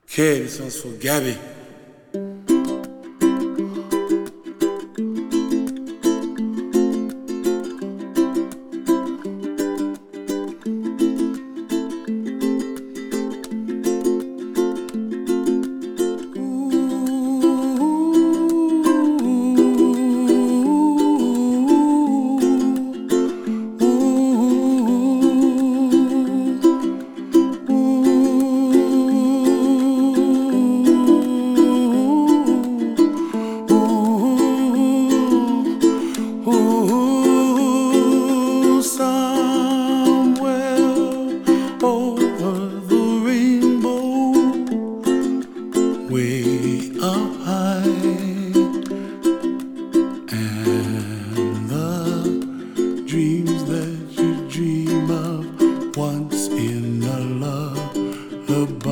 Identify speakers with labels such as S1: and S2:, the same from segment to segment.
S1: Okay, this one's for Gabby.
S2: Ooh, somewhere over the rainbow, way up high, and the dreams that you dream of once in a lullaby.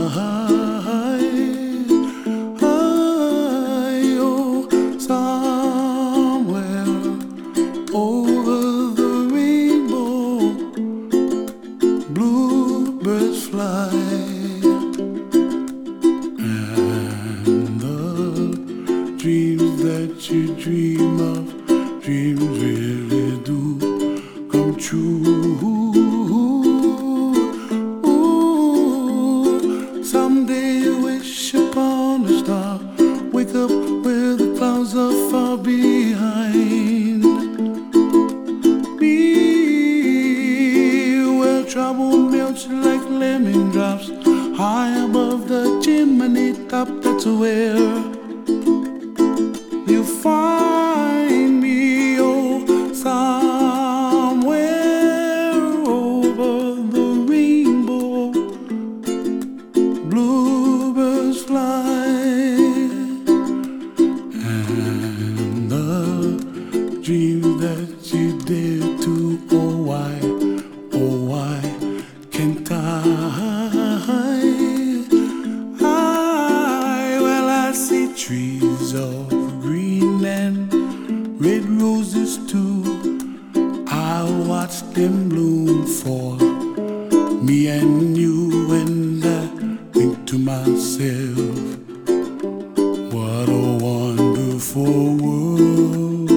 S2: Over the rainbow, bluebirds fly, and the dreams that you dream of, dreams really do come true. Ooh, someday you wish upon a star, wake up where the clouds are far behind. Trouble melts like lemon drops high above the chimney top. That's where you find me, oh, somewhere over the rainbow, bluebirds fly, and the dreams that you dare to, oh why can't I? Well, I see trees of green and red roses too. I watch them bloom for me and you, and I think to myself, what a wonderful world.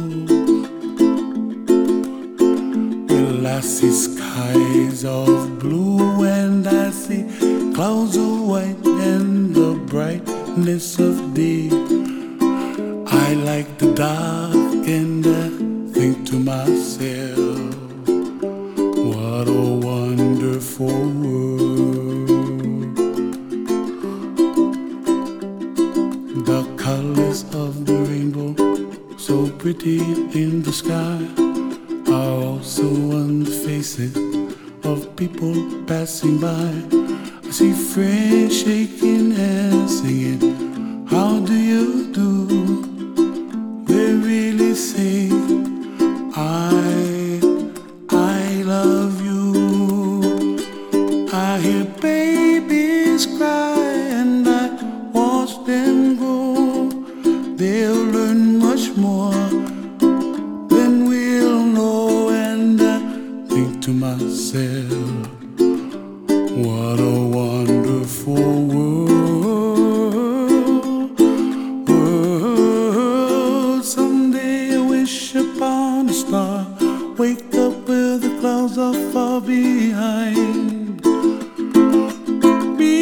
S2: Well, I see skies of blue and I see clouds of white and the brightness of day. I like the dark and I think to myself, what a wonderful world. The colors of the rainbow, so pretty in the sky, are also on the faces of people passing by. I see friends shaking hands, singing, how do you do? They really say, I love you. I hear babies cry and I watch them grow. They'll learn much more than we'll know, and I think to myself, what a wonderful world. Someday I wish upon a star, wake up where the clouds are far behind me,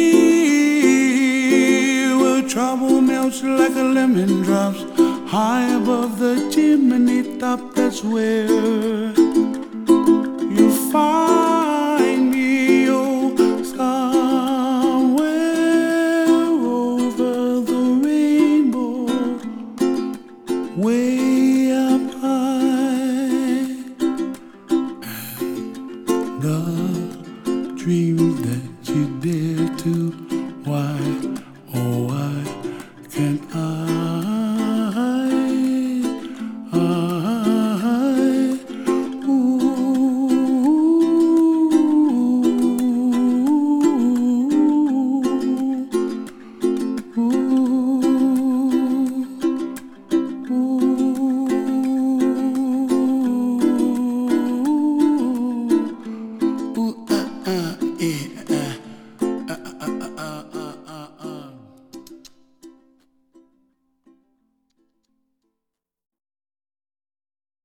S2: where trouble melts like a lemon drops high above the chimney top. That's where you find me, oh, somewhere over the rainbow, way up high, and the dreams that you dare to